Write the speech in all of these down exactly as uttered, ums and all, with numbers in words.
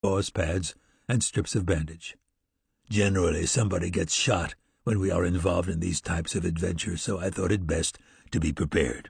gauze pads, and strips of bandage. Generally, somebody gets shot when we are involved in these types of adventures, so I thought it best to be prepared.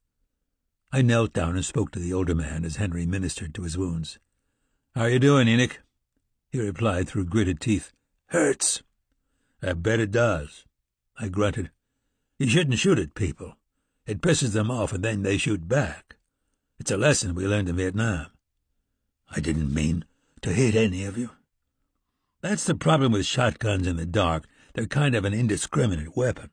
I knelt down and spoke to the older man as Henry ministered to his wounds. "How are you doing, Enoch?" He replied through gritted teeth. "Hurts." "I bet it does," I grunted. "You shouldn't shoot at people. It pisses them off, and then they shoot back. It's a lesson we learned in Vietnam." "I didn't mean to hit any of you." "That's the problem with shotguns in the dark. They're kind of an indiscriminate weapon."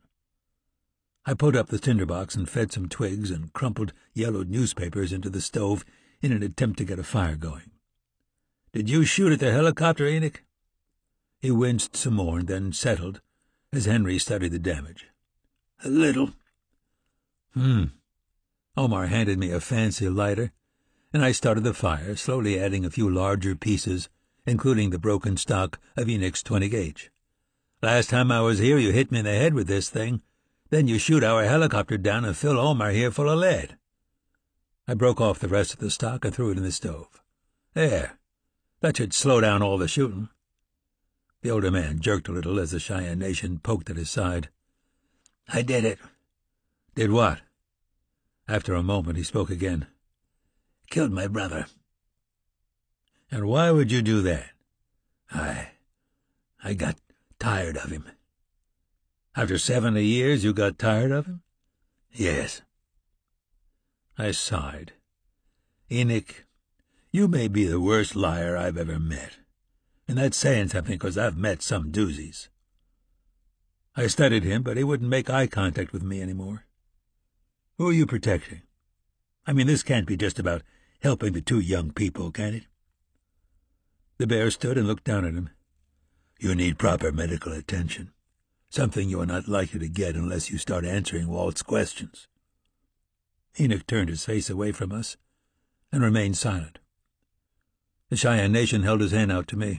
I pulled up the tinderbox and fed some twigs and crumpled yellowed newspapers into the stove in an attempt to get a fire going. "Did you shoot at the helicopter, Enoch?" He winced some more and then settled as Henry studied the damage. "A little." Hmm. Omar handed me a fancy lighter, and I started the fire, slowly adding a few larger pieces, including the broken stock of Enoch's twenty gauge. "Last time I was here, you hit me in the head with this thing. Then you shoot our helicopter down and fill Omar here full of lead." I broke off the rest of the stock and threw it in the stove. "There. That should slow down all the shooting." The older man jerked a little as the Cheyenne Nation poked at his side. "I did it." "Did what?" After a moment he spoke again. "Killed my brother." "And why would you do that?" I... I got tired of him." "After seventy years you got tired of him?" "Yes." I sighed. "Enoch, you may be the worst liar I've ever met. And that's saying something, 'cause I've met some doozies." I studied him, but he wouldn't make eye contact with me anymore. "Who are you protecting? I mean, this can't be just about helping the two young people, can it?" The bear stood and looked down at him. "You need proper medical attention, something you are not likely to get unless you start answering Walt's questions." Enoch turned his face away from us and remained silent. The Cheyenne Nation held his hand out to me.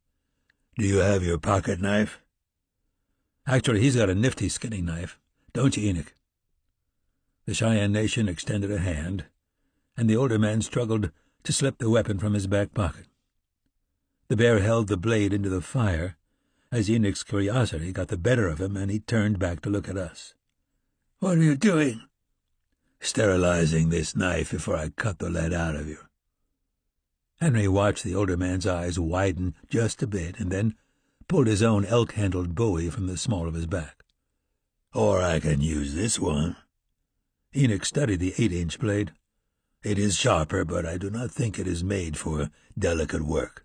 "Do you have your pocket knife?" "Actually, he's got a nifty skinning knife. Don't you, Enoch?" The Cheyenne Nation extended a hand, and the older man struggled to slip the weapon from his back pocket. The bear held the blade into the fire as Enoch's curiosity got the better of him, and he turned back to look at us. "What are you doing?" "Sterilizing this knife before I cut the lead out of you." Henry watched the older man's eyes widen just a bit and then pulled his own elk-handled bowie from the small of his back. "Or I can use this one." Enoch studied the eight-inch blade. "It is sharper, but I do not think it is made for delicate work."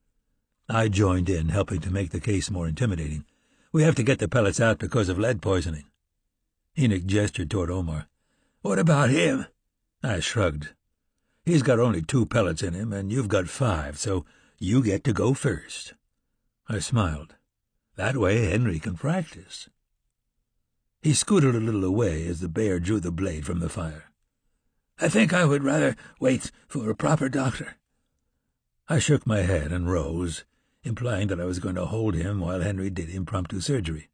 I joined in, helping to make the case more intimidating. "We have to get the pellets out because of lead poisoning." Enoch gestured toward Omar. "What about him?" I shrugged. "He's got only two pellets in him, and you've got five, so you get to go first." I smiled. "That way Henry can practice." He scooted a little away as the bear drew the blade from the fire. "I think I would rather wait for a proper doctor." I shook my head and rose, implying that I was going to hold him while Henry did impromptu surgery.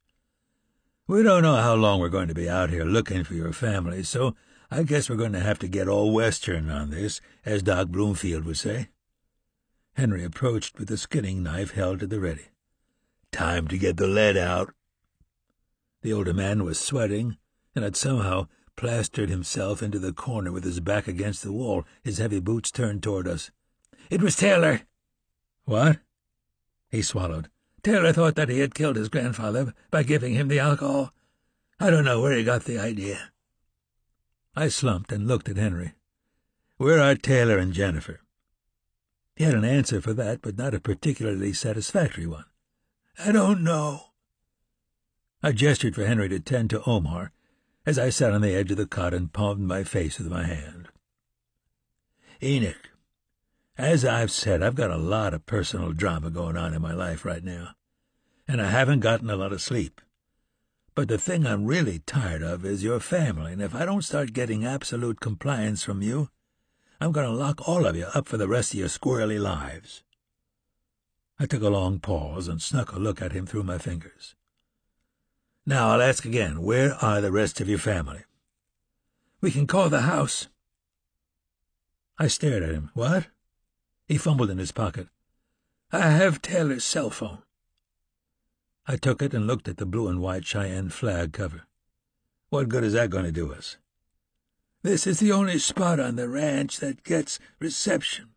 "We don't know how long we're going to be out here looking for your family, so I guess we're going to have to get all Western on this, as Doc Bloomfield would say." Henry approached with the skinning knife held at the ready. "Time to get the lead out." The older man was sweating and had somehow plastered himself into the corner with his back against the wall, his heavy boots turned toward us. "It was Taylor." "What?" He swallowed. "Taylor thought that he had killed his grandfather by giving him the alcohol. I don't know where he got the idea." I slumped and looked at Henry. "Where are Taylor and Jennifer?" He had an answer for that, but not a particularly satisfactory one. "I don't know." I gestured for Henry to tend to Omar as I sat on the edge of the cot and palmed my face with my hand. "Enoch, as I've said, I've got a lot of personal drama going on in my life right now, and I haven't gotten a lot of sleep. But the thing I'm really tired of is your family, and if I don't start getting absolute compliance from you, I'm going to lock all of you up for the rest of your squirrely lives." I took a long pause and snuck a look at him through my fingers. "Now I'll ask again, where are the rest of your family?" "We can call the house." I stared at him. "What?" He fumbled in his pocket. I have Taylor's cell phone." I took it and looked at the blue and white Cheyenne flag cover. "What good is that going to do us?" "This is the only spot on the ranch that gets reception."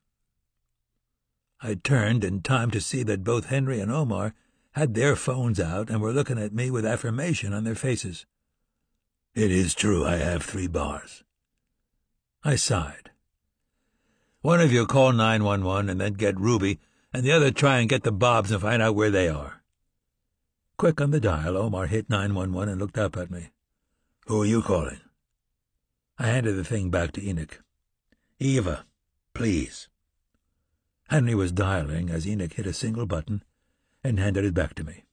I turned in time to see that both Henry and Omar had their phones out and were looking at me with affirmation on their faces. "It is true I have three bars." I sighed. "One of you call nine one one and then get Ruby, and the other try and get the Bobs and find out where they are." Quick on the dial, Omar hit nine one one and looked up at me. "Who are you calling?" I handed the thing back to Enoch. "Eva, please." Henry was dialing as Enoch hit a single button and handed it back to me.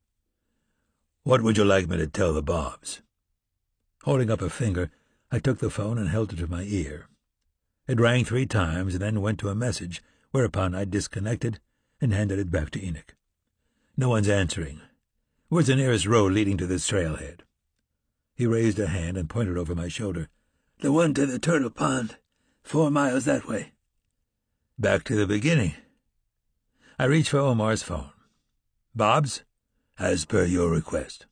"What would you like me to tell the Bobs?" Holding up a finger, I took the phone and held it to my ear. It rang three times and then went to a message, whereupon I disconnected and handed it back to Enoch. "No one's answering. Where's the nearest road leading to this trailhead?" He raised a hand and pointed over my shoulder. "The one to the Turtle Pond, four miles that way." Back to the beginning. I reached for Omar's phone. "Bob's?" "As per your request."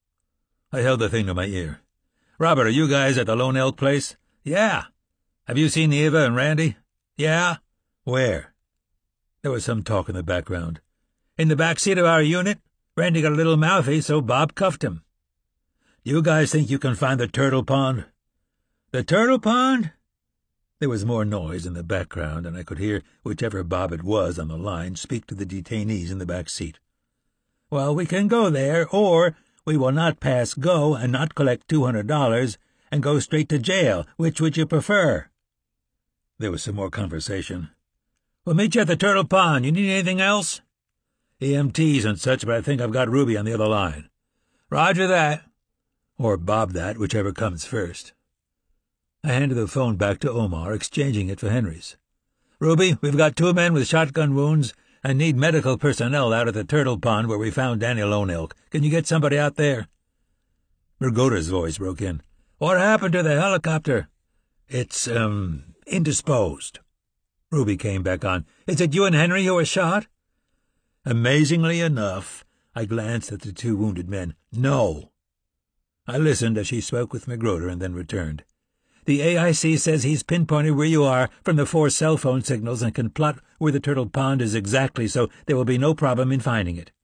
I held the thing to my ear. "Robert, are you guys at the Lone Elk place?" "Yeah." "Have you seen Eva and Randy?" "Yeah." "Where?" There was some talk in the background. "In the back seat of our unit. Randy got a little mouthy, so Bob cuffed him." "You guys think you can find the Turtle Pond?" "The Turtle Pond?" There was more noise in the background, and I could hear whichever Bob it was on the line speak to the detainees in the back seat. "Well, we can go there, or we will not pass go and not collect two hundred dollars and go straight to jail. Which would you prefer?" There was some more conversation. "We'll meet you at the Turtle Pond. You need anything else?" "E M Ts and such, but I think I've got Ruby on the other line." "Roger that." Or Bob that, whichever comes first. I handed the phone back to Omar, exchanging it for Henry's. "Ruby, we've got two men with shotgun wounds and need medical personnel out at the Turtle Pond where we found Danny Lone Elk. Can you get somebody out there?" Mrgoda's voice broke in. "What happened to the helicopter?" "It's, um, indisposed." Ruby came back on. "Is it you and Henry who were shot?" Amazingly enough, I glanced at the two wounded men. "No." I listened as she spoke with Mrgoda and then returned. "The A I C says he's pinpointed where you are from the four cell phone signals and can plot where the Turtle Pond is exactly, so there will be no problem in finding it."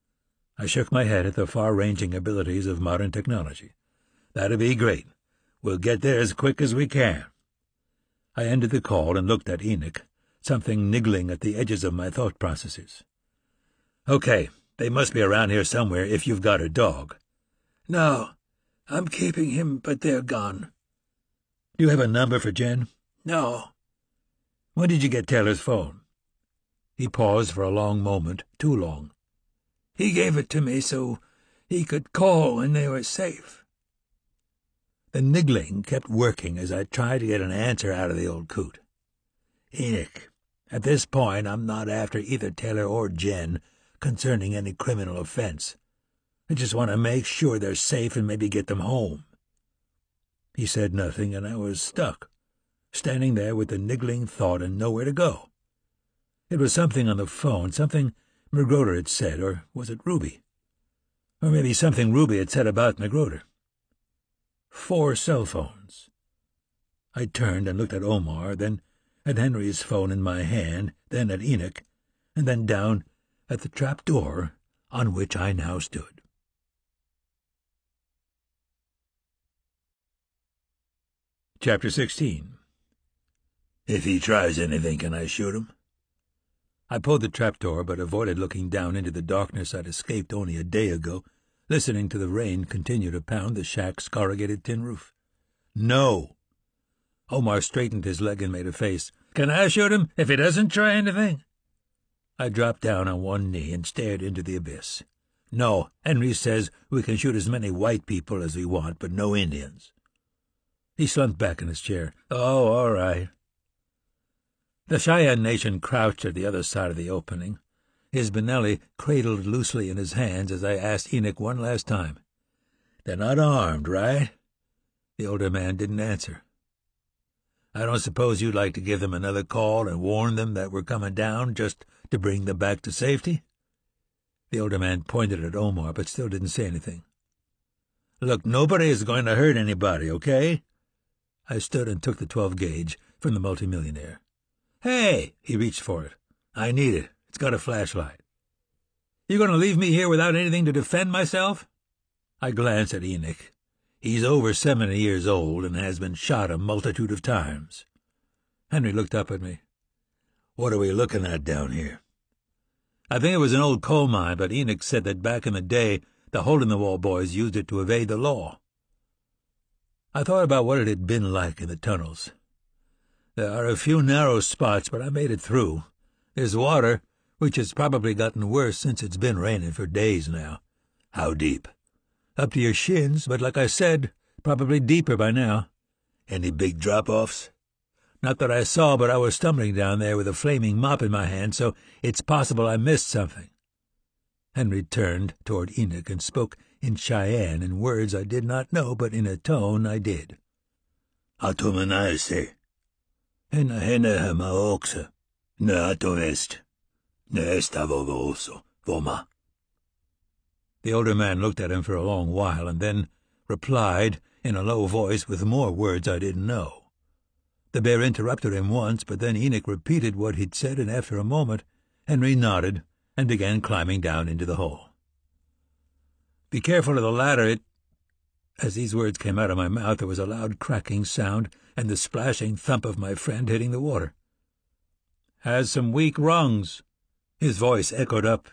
I shook my head at the far-ranging abilities of modern technology. "That'd be great. We'll get there as quick as we can." I ended the call and looked at Enoch, something niggling at the edges of my thought processes. "Okay, they must be around here somewhere if you've got a dog." "No, I'm keeping him, but they're gone." "Do you have a number for Jen?" "No." "When did you get Taylor's phone?" He paused for a long moment, too long. "He gave it to me so he could call when they were safe." The niggling kept working as I tried to get an answer out of the old coot. "Enoch, at this point I'm not after either Taylor or Jen concerning any criminal offense. I just want to make sure they're safe and maybe get them home." He said nothing, and I was stuck, standing there with the niggling thought and nowhere to go. It was something on the phone, something Mrgoda had said, or was it Ruby? Or maybe something Ruby had said about Mrgoda. Four cell phones. I turned and looked at Omar, then at Henry's phone in my hand, then at Enoch, and then down at the trap door on which I now stood. Chapter sixteen. "If he tries anything, can I shoot him?" I pulled the trapdoor, but avoided looking down into the darkness I'd escaped only a day ago, listening to the rain continue to pound the shack's corrugated tin roof. "No." Omar straightened his leg and made a face. "Can I shoot him if he doesn't try anything?" I dropped down on one knee and stared into the abyss. "No, Henry says we can shoot as many white people as we want, but no Indians." He slumped back in his chair. "Oh, all right." The Cheyenne Nation crouched at the other side of the opening, his Benelli cradled loosely in his hands as I asked Enoch one last time. "They're not armed, right?" The older man didn't answer. "I don't suppose you'd like to give them another call and warn them that we're coming down, just to bring them back to safety?" The older man pointed at Omar, but still didn't say anything. "Look, nobody is going to hurt anybody, okay?" I stood and took the twelve gauge from the multimillionaire. "Hey!" He reached for it. "I need it. It's got a flashlight." "You going to leave me here without anything to defend myself?" I glanced at Enoch. He's over seventy years old and has been shot a multitude of times. Henry looked up at me. "What are we looking at down here?" I think it was an old coal mine, but Enoch said that back in the day the hole-in-the-wall boys used it to evade the law. I thought about what it had been like in the tunnels. There are a few narrow spots, but I made it through. There's water, which has probably gotten worse since it's been raining for days now. "How deep?" "Up to your shins, but like I said, probably deeper by now." "Any big drop-offs?" "Not that I saw, but I was stumbling down there with a flaming mop in my hand, so it's possible I missed something." Henry turned toward Enoch and spoke in Cheyenne in words I did not know, but in a tone I did. "Atumanase. Hena hena hema oxa. Ne atovest. Ne estavovoso. Voma." The older man looked at him for a long while and then replied in a low voice with more words I didn't know. The bear interrupted him once, but then Enoch repeated what he'd said, and after a moment Henry nodded and began climbing down into the hole. "Be careful of the ladder, it—" As these words came out of my mouth, there was a loud cracking sound and the splashing thump of my friend hitting the water. "Has some weak rungs." His voice echoed up.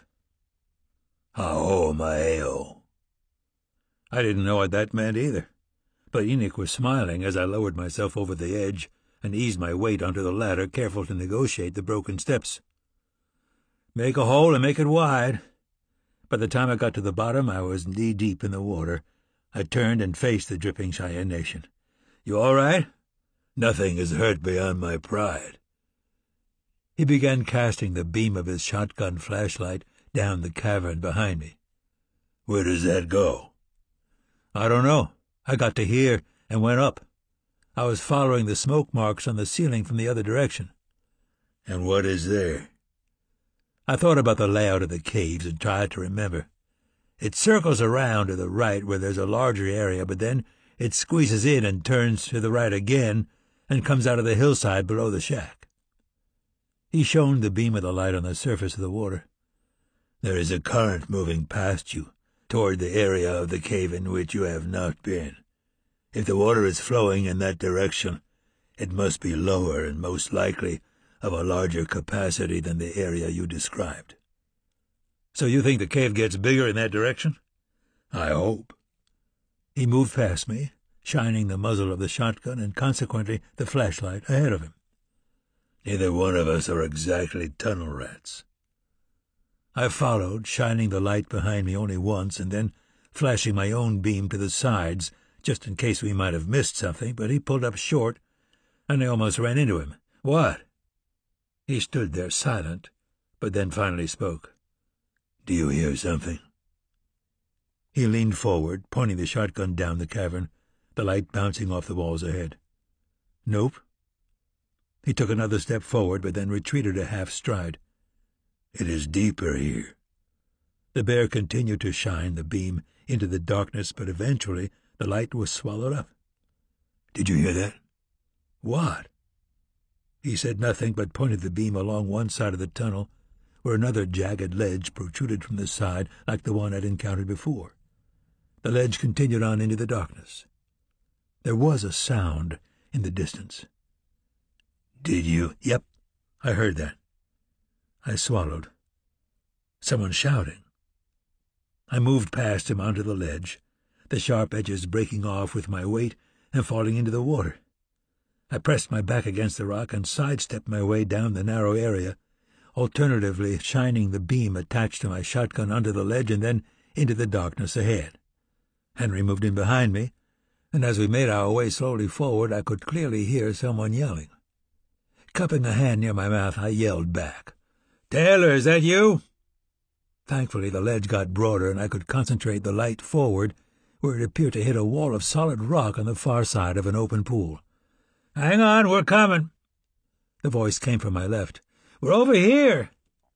"Hao maeo." I didn't know what that meant either, but Enoch was smiling as I lowered myself over the edge and eased my weight onto the ladder, careful to negotiate the broken steps. "Make a hole and make it wide." By the time I got to the bottom, I was knee-deep in the water. I turned and faced the dripping Cheyenne Nation. "You all right?" "Nothing is hurt beyond my pride." He began casting the beam of his shotgun flashlight down the cavern behind me. "Where does that go?" "I don't know. I got to here and went up. I was following the smoke marks on the ceiling from the other direction." "And what is there?" I thought about the layout of the caves and tried to remember. It circles around to the right where there's a larger area, but then it squeezes in and turns to the right again and comes out of the hillside below the shack. He shone the beam of the light on the surface of the water. "There is a current moving past you, toward the area of the cave in which you have not been. If the water is flowing in that direction, it must be lower and most likely of a larger capacity than the area you described." "So you think the cave gets bigger in that direction?" "I hope." He moved past me, shining the muzzle of the shotgun and consequently the flashlight ahead of him. "Neither one of us are exactly tunnel rats." I followed, shining the light behind me only once and then flashing my own beam to the sides, just in case we might have missed something, but he pulled up short, and I almost ran into him. "What?" He stood there silent, but then finally spoke. "Do you hear something?" He leaned forward, pointing the shotgun down the cavern, the light bouncing off the walls ahead. "Nope." He took another step forward, but then retreated a half stride. "It is deeper here." The bear continued to shine the beam into the darkness, but eventually the light was swallowed up. "Did you hear that?" "What?" He said nothing, but pointed the beam along one side of the tunnel, where another jagged ledge protruded from the side like the one I'd encountered before. The ledge continued on into the darkness. There was a sound in the distance. "Did you—" "Yep, I heard that." I swallowed. Someone shouting. I moved past him onto the ledge, the sharp edges breaking off with my weight and falling into the water. I pressed my back against the rock and sidestepped my way down the narrow area, alternatively shining the beam attached to my shotgun onto the ledge and then into the darkness ahead. Henry moved in behind me, and as we made our way slowly forward, I could clearly hear someone yelling. Cupping a hand near my mouth, I yelled back, "Taylor, is that you?" Thankfully, the ledge got broader, and I could concentrate the light forward, where it appeared to hit a wall of solid rock on the far side of an open pool. "Hang on, we're coming." The voice came from my left. "We're over here."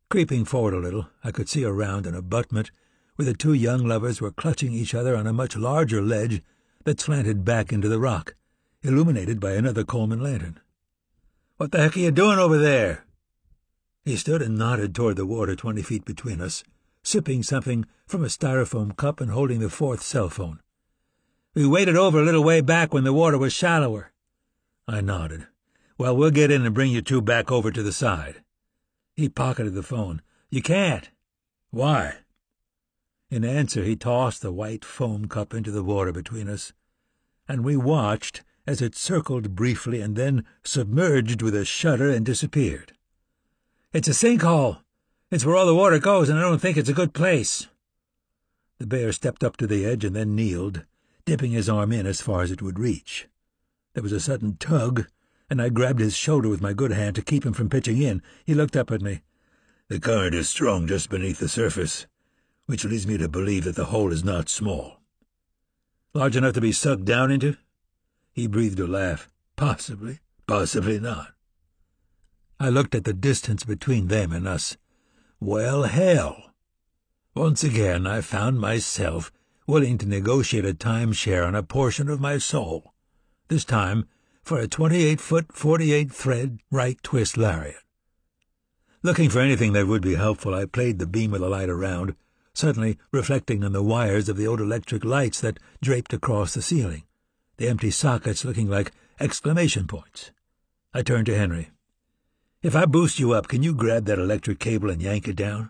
Creeping forward a little, I could see around an abutment where the two young lovers were clutching each other on a much larger ledge that slanted back into the rock, illuminated by another Coleman lantern. "What the heck are you doing over there?" He stood and nodded toward the water twenty feet between us, sipping something from a styrofoam cup and holding the fourth cell phone. "We waded over a little way back when the water was shallower." I nodded. "Well, we'll get in and bring you two back over to the side." He pocketed the phone. "You can't." "Why?" In answer, he tossed the white foam cup into the water between us, and we watched as it circled briefly and then submerged with a shudder and disappeared. "It's a sinkhole. It's where all the water goes, and I don't think it's a good place." The bear stepped up to the edge and then kneeled, dipping his arm in as far as it would reach. There was a sudden tug, and I grabbed his shoulder with my good hand to keep him from pitching in. He looked up at me. "The current is strong just beneath the surface, which leads me to believe that the hole is not small." "Large enough to be sucked down into?" He breathed a laugh. "Possibly, possibly not." I looked at the distance between them and us. Well, hell. Once again I found myself willing to negotiate a timeshare on a portion of my soul, this time for a twenty-eight-foot, forty-eight-thread right twist lariat. Looking for anything that would be helpful, I played the beam of the light around, suddenly reflecting on the wires of the old electric lights that draped across the ceiling, the empty sockets looking like exclamation points. I turned to Henry. "If I boost you up, can you grab that electric cable and yank it down?"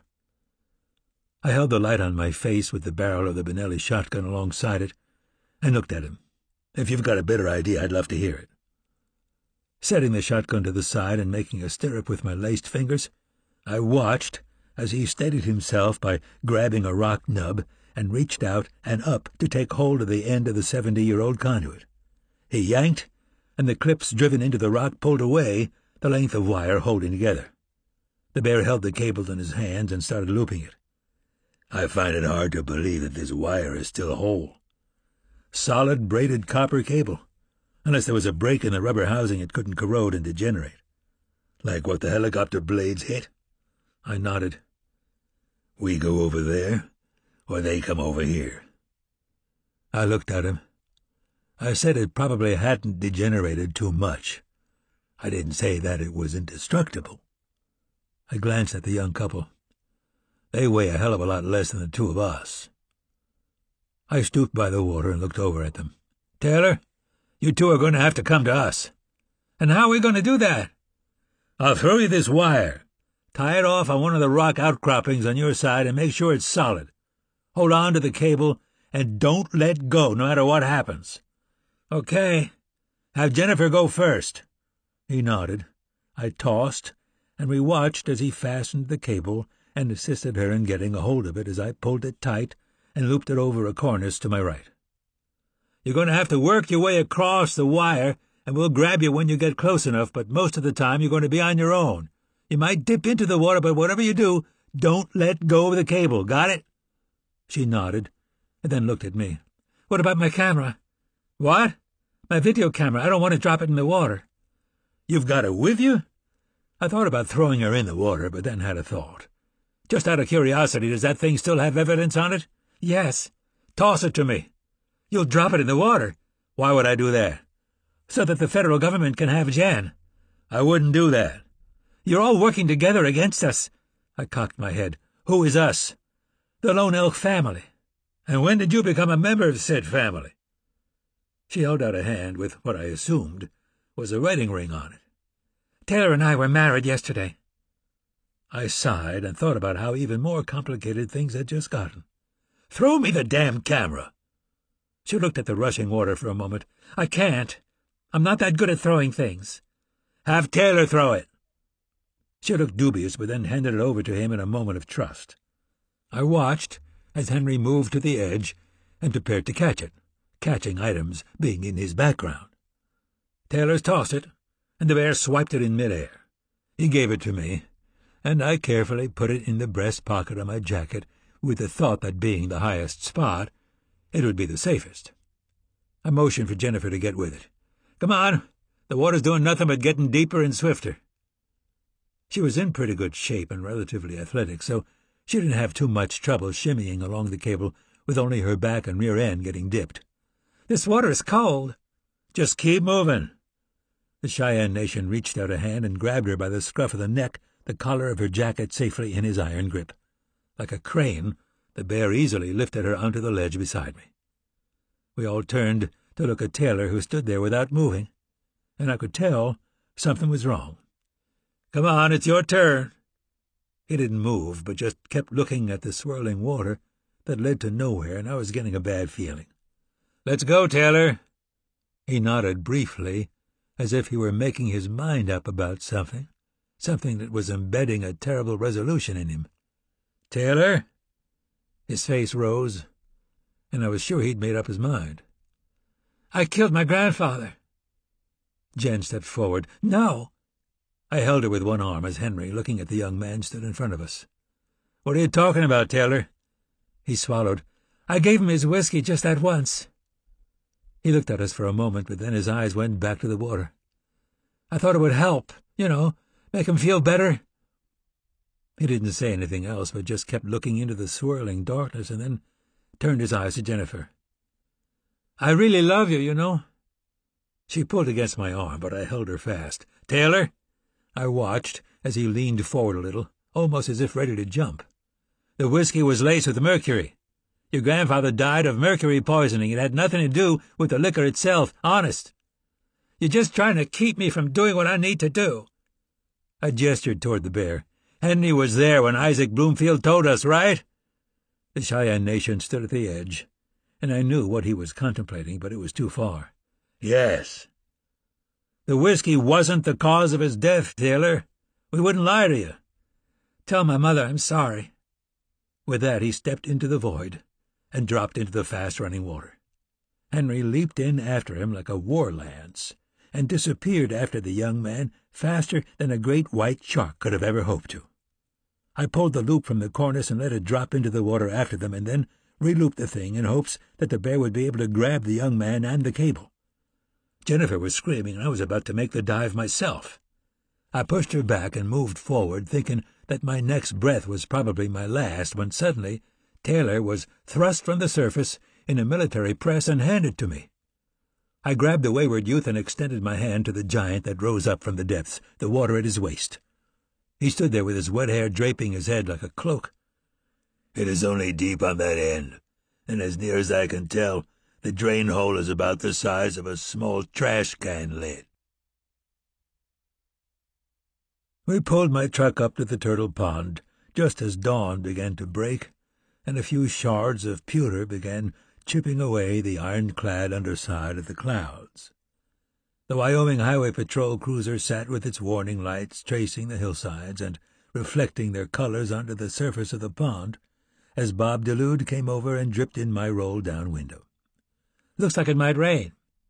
I held the light on my face with the barrel of the Benelli shotgun alongside it and looked at him. "If you've got a better idea, I'd love to hear it." Setting the shotgun to the side and making a stirrup with my laced fingers, I watched as he steadied himself by grabbing a rock nub and reached out and up to take hold of the end of the seventy-year-old conduit. He yanked, and the clips driven into the rock pulled away, the length of wire holding together. The bear held the cable in his hands and started looping it. "I find it hard to believe that this wire is still whole. Solid braided copper cable. Unless there was a break in the rubber housing, it couldn't corrode and degenerate. Like what the helicopter blades hit?" I nodded. "We go over there, or they come over here?" I looked at him. I said it probably hadn't degenerated too much. I didn't say that it was indestructible. I glanced at the young couple. They weigh a hell of a lot less than the two of us. I stooped by the water and looked over at them. "Taylor, you two are going to have to come to us." "And how are we going to do that?" "I'll throw you this wire. Tie it off on one of the rock outcroppings on your side and make sure it's solid. Hold on to the cable and don't let go no matter what happens." "Okay. Have Jennifer go first." He nodded. I tossed, and we watched as he fastened the cable and assisted her in getting a hold of it as I pulled it tight and looped it over a cornice to my right. "You're going to have to work your way across the wire, and we'll grab you when you get close enough, but most of the time you're going to be on your own. You might dip into the water, but whatever you do, don't let go of the cable. Got it?" She nodded, and then looked at me. "What about my camera?" "What?" "My video camera. I don't want to drop it in the water." "You've got it with you?" I thought about throwing her in the water, but then had a thought. "Just out of curiosity, does that thing still have evidence on it?" "Yes." "Toss it to me." "You'll drop it in the water." "Why would I do that?" "So that the federal government can have Jen." "I wouldn't do that." "You're all working together against us." I cocked my head. "Who is us?" "The Lone Elk family." "And when did you become a member of said family?" She held out a hand with what I assumed was a wedding ring on it. "Taylor and I were married yesterday." I sighed and thought about how even more complicated things had just gotten. "Throw me the damn camera." She looked at the rushing water for a moment. "I can't. I'm not that good at throwing things." "Have Taylor throw it." She looked dubious, but then handed it over to him in a moment of trust. I watched as Henry moved to the edge and prepared to catch it, catching items being in his background. Taylor's tossed it, and the bear swiped it in midair. He gave it to me, and I carefully put it in the breast pocket of my jacket with the thought that being the highest spot, it would be the safest. I motioned for Jennifer to get with it. "Come on, the water's doing nothing but getting deeper and swifter." She was in pretty good shape and relatively athletic, so she didn't have too much trouble shimmying along the cable with only her back and rear end getting dipped. "This water is cold." "Just keep moving." The Cheyenne Nation reached out a hand and grabbed her by the scruff of the neck, the collar of her jacket safely in his iron grip. Like a crane, the bear easily lifted her onto the ledge beside me. We all turned to look at Taylor, who stood there without moving, and I could tell something was wrong. "Come on, it's your turn." He didn't move, but just kept looking at the swirling water that led to nowhere, and I was getting a bad feeling. "Let's go, Taylor." He nodded briefly, as if he were making his mind up about something, something that was embedding a terrible resolution in him. "Taylor?" His face rose, and I was sure he'd made up his mind. "I killed my grandfather." Jen stepped forward. "No." I held her with one arm as Henry, looking at the young man, stood in front of us. "What are you talking about, Taylor?" He swallowed. "I gave him his whiskey just that once." He looked at us for a moment, but then his eyes went back to the water. "I thought it would help, you know, make him feel better." He didn't say anything else, but just kept looking into the swirling darkness and then turned his eyes to Jennifer. "I really love you, you know." She pulled against my arm, but I held her fast. "Taylor?" I watched as he leaned forward a little, almost as if ready to jump. "The whiskey was laced with mercury. Your grandfather died of mercury poisoning. It had nothing to do with the liquor itself, honest. You're just trying to keep me from doing what I need to do." I gestured toward the bear. "Henry was there when Isaac Bloomfield told us, right?" The Cheyenne Nation stood at the edge, and I knew what he was contemplating, but it was too far. "Yes." "The whiskey wasn't the cause of his death, Taylor. We wouldn't lie to you." "Tell my mother I'm sorry." With that he stepped into the void and dropped into the fast-running water. Henry leaped in after him like a war lance and disappeared after the young man faster than a great white shark could have ever hoped to. I pulled the loop from the cornice and let it drop into the water after them, and then re-looped the thing in hopes that the bear would be able to grab the young man and the cable. Jennifer was screaming, and I was about to make the dive myself. I pushed her back and moved forward, thinking that my next breath was probably my last, when suddenly Taylor was thrust from the surface in a military press and handed to me. I grabbed the wayward youth and extended my hand to the giant that rose up from the depths, the water at his waist. He stood there with his wet hair draping his head like a cloak. "It is only deep on that end, and as near as I can tell, the drain hole is about the size of a small trash can lid." We pulled my truck up to the turtle pond just as dawn began to break, and a few shards of pewter began chipping away the ironclad underside of the clouds. The Wyoming Highway Patrol cruiser sat with its warning lights tracing the hillsides and reflecting their colors onto the surface of the pond as Bob DeLude came over and dripped in my roll-down window. "Looks like it might rain."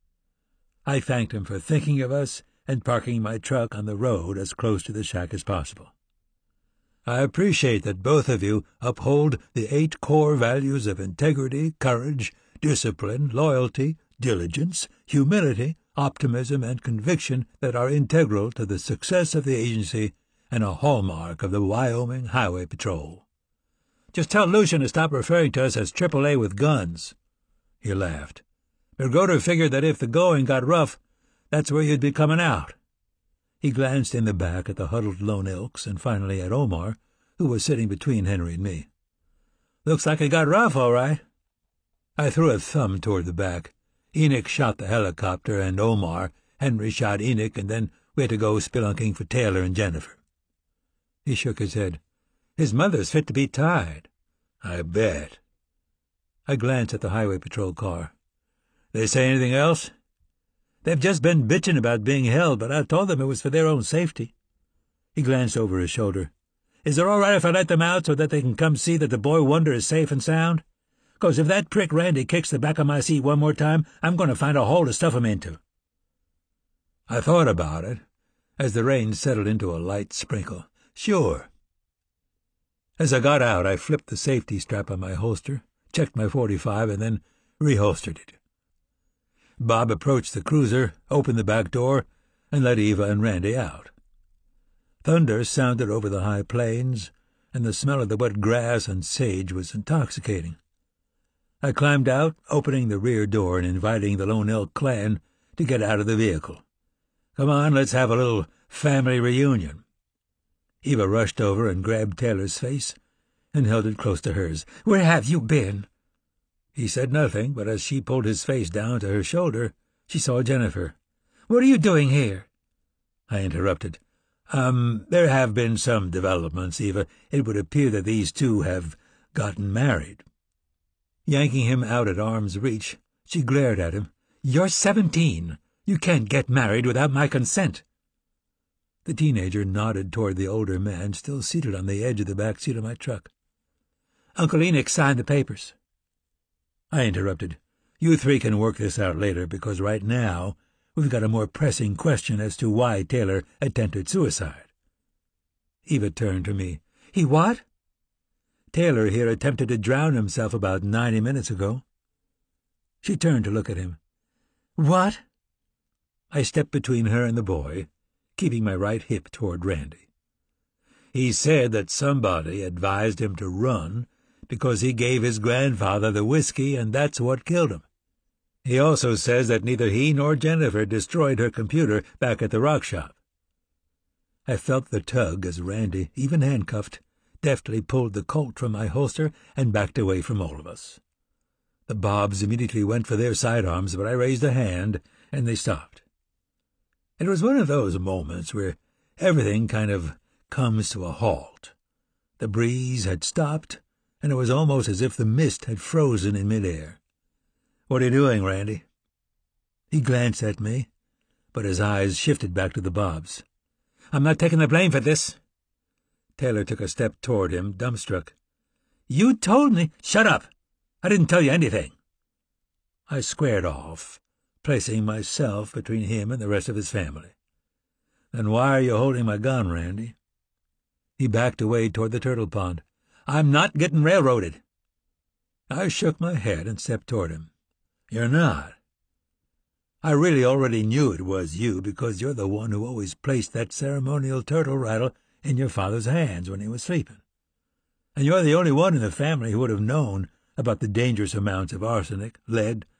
I thanked him for thinking of us and parking my truck on the road as close to the shack as possible. "I appreciate that both of you uphold the eight core values of integrity, courage, discipline, loyalty, diligence, humility, optimism, and conviction that are integral to the success of the agency and a hallmark of the Wyoming Highway Patrol." "Just tell Lucian to stop referring to us as triple A with guns." He laughed. "Bergoder figured that if the going got rough, that's where you'd be coming out." He glanced in the back at the huddled Lone Elks and finally at Omar, who was sitting between Henry and me. "Looks like it got rough, all right." I threw a thumb toward the back. Enoch shot the helicopter, and Omar, Henry shot Enoch, and then we had to go spelunking for Taylor and Jennifer. He shook his head. "His mother's fit to be tied." "I bet." I glanced at the highway patrol car. "They say anything else?" "They've just been bitching about being held, but I told them it was for their own safety." He glanced over his shoulder. "Is it all right if I let them out so that they can come see that the boy wonder is safe and sound? 'Cause if that prick Randy kicks the back of my seat one more time, I'm going to find a hole to stuff him into." I thought about it as the rain settled into a light sprinkle. Sure. As I got out, I flipped the safety strap on my holster, checked my forty-five, and then reholstered it. Bob approached the cruiser, opened the back door, and let Eva and Randy out. Thunder sounded over the high plains, and the smell of the wet grass and sage was intoxicating. I climbed out, opening the rear door and inviting the Lone Elk clan to get out of the vehicle. "Come on, let's have a little family reunion." Eva rushed over and grabbed Taylor's face and held it close to hers. "Where have you been?" He said nothing, but as she pulled his face down to her shoulder, she saw Jennifer. "What are you doing here?" I interrupted. Um, there have been some developments, Eva. It would appear that these two have gotten married." Yanking him out at arm's reach, she glared at him. "You're seventeen. You can't get married without my consent." The teenager nodded toward the older man, still seated on the edge of the back seat of my truck. "Uncle Enoch signed the papers." I interrupted. "You three can work this out later, because right now we've got a more pressing question as to why Taylor attempted suicide." Eva turned to me. "He what?" "Taylor here attempted to drown himself about ninety minutes ago." She turned to look at him. "What?" I stepped between her and the boy, keeping my right hip toward Randy. "He said that somebody advised him to run because he gave his grandfather the whiskey, and that's what killed him. He also says that neither he nor Jennifer destroyed her computer back at the rock shop." I felt the tug as Randy, even handcuffed, deftly pulled the Colt from my holster and backed away from all of us. The Bobs immediately went for their sidearms, but I raised a hand, and they stopped. It was one of those moments where everything kind of comes to a halt. The breeze had stopped, and it was almost as if the mist had frozen in midair. "What are you doing, Randy?" He glanced at me, but his eyes shifted back to the Bobs. "I'm not taking the blame for this." Taylor took a step toward him, dumbstruck. "You told me—" "Shut up! I didn't tell you anything." I squared off, placing myself between him and the rest of his family. "Then why are you holding my gun, Randy?" He backed away toward the turtle pond. "I'm not getting railroaded." I shook my head and stepped toward him. "You're not? I really already knew it was you because you're the one who always placed that ceremonial turtle rattle in your father's hands when he was sleeping. And you're the only one in the family who would have known about the dangerous amounts of arsenic, lead,